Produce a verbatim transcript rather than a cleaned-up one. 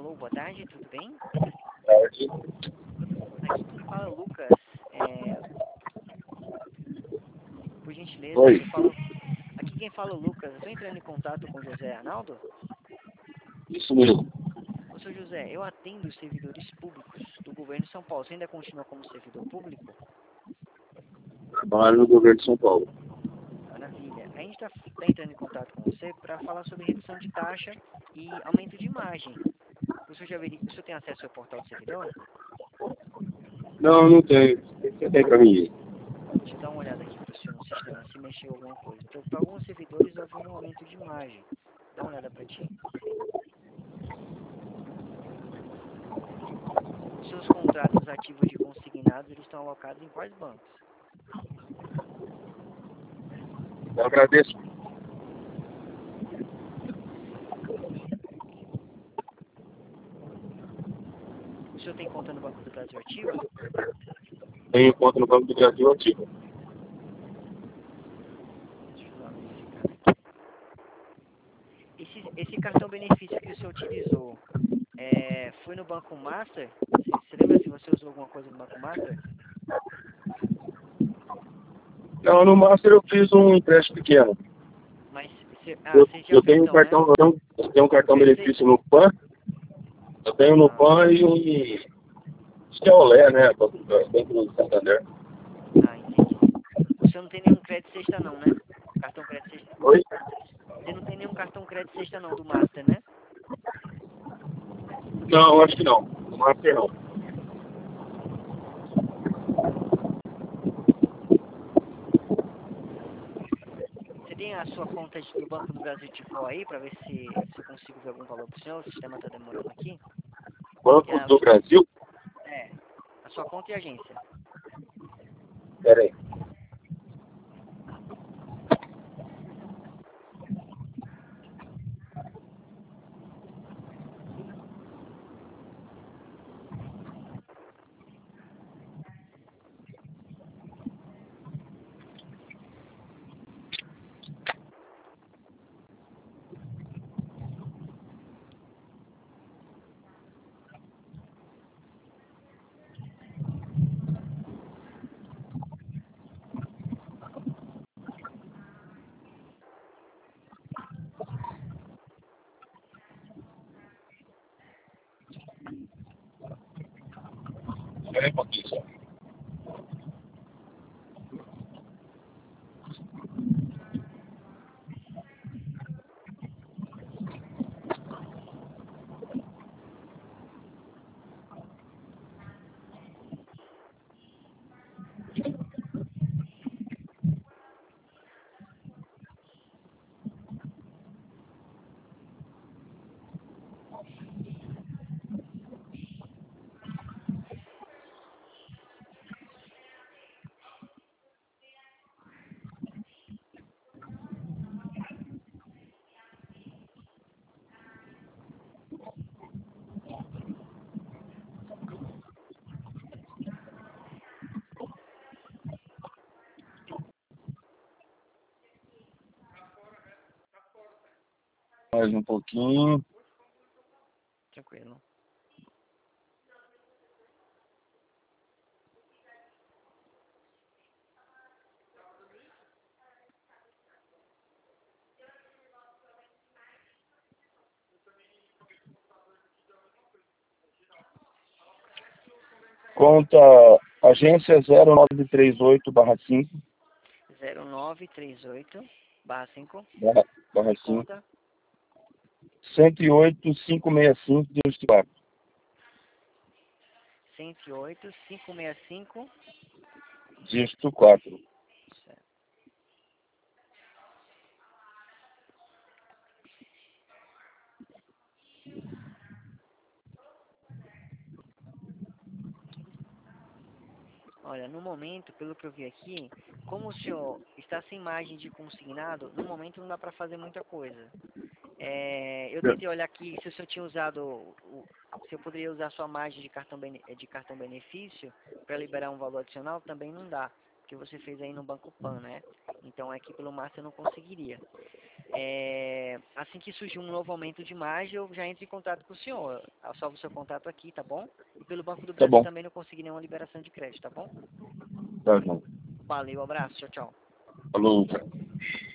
Alô, boa tarde, tudo bem? Tarde. Aqui quem fala é o Lucas. É... Por gentileza, Oi. eu falo... Aqui quem fala é o Lucas. Eu estou entrando em contato com o José Arnaldo. Isso mesmo. Ô, seu José, eu atendo os servidores públicos do governo de São Paulo. Você ainda continua como servidor público? Trabalho no governo de São Paulo. Maravilha. A gente está tá entrando em contato com você para falar sobre redução de taxa e aumento de imagem. O senhor, já veri... o senhor tem acesso ao portal do servidor? Não, não tenho. Você tem pra mim? Deixa eu dar uma olhada aqui para o senhor no sistema, se mexeu alguma coisa. Para alguns servidores houve um aumento de imagem. Dá uma olhada para ti. Os seus contratos ativos de consignados, eles estão alocados em quais bancos? Eu agradeço. O senhor tem conta no Banco do Brasil ativa? Tenho conta no Banco do Brasil ativo. Deixa eu dar uma verificada aqui. Esse, esse cartão benefício que o senhor utilizou, é, foi no Banco Master? Você, você lembra se você usou alguma coisa no Banco Master? Não, no Master eu fiz um empréstimo pequeno. Mas você, ah, Eu, você já eu fez tenho um então, né? cartão, eu tenho, eu tenho um cartão Perfeito. benefício no PAN. Eu tenho no Ah, PAN e um. Acho que é o Lé, né? Banco do Santander. ah, entendi. O senhor não tem nenhum crédito sexta não, né? Cartão crédito sexta. Oi? Você não tem nenhum cartão crédito sexta não, do Master, né? Não, acho que não. No Master não. Você tem a sua conta de- do Banco do Brasil Ticol aí, para ver se, se eu consigo ver algum valor pro senhor? O sistema está demorando aqui. Banco É, o do senhor- Brasil? é, a sua conta e agência. Pera aí. Pera aí um pouquinho só. Mais um pouquinho. Tranquilo. Conta agência zero nove três oito barra cinco zero nove três oito barra cinco. barra E cinco conta cento e oito, quinhentos e sessenta e cinco, dígito quatro. cento e oito, quinhentos e sessenta e cinco. Dígito quatro. Certo. Olha, no momento, pelo que eu vi aqui, como o senhor está sem margem de consignado, no momento não dá para fazer muita coisa. É, eu tentei olhar aqui se o senhor tinha usado, o, se eu poderia usar sua margem de cartão, bene- de cartão benefício para liberar um valor adicional, também não dá, porque você fez aí no Banco Pan, né? Então aqui pelo Master eu não conseguiria. É, assim que surgir um novo aumento de margem, eu já entro em contato com o senhor. Eu salvo o seu contato aqui, tá bom? E pelo Banco do Tá Brasil bom. também não consegui nenhuma liberação de crédito, tá bom? Tá, João. Valeu, abraço, tchau, tchau. Falou, cara.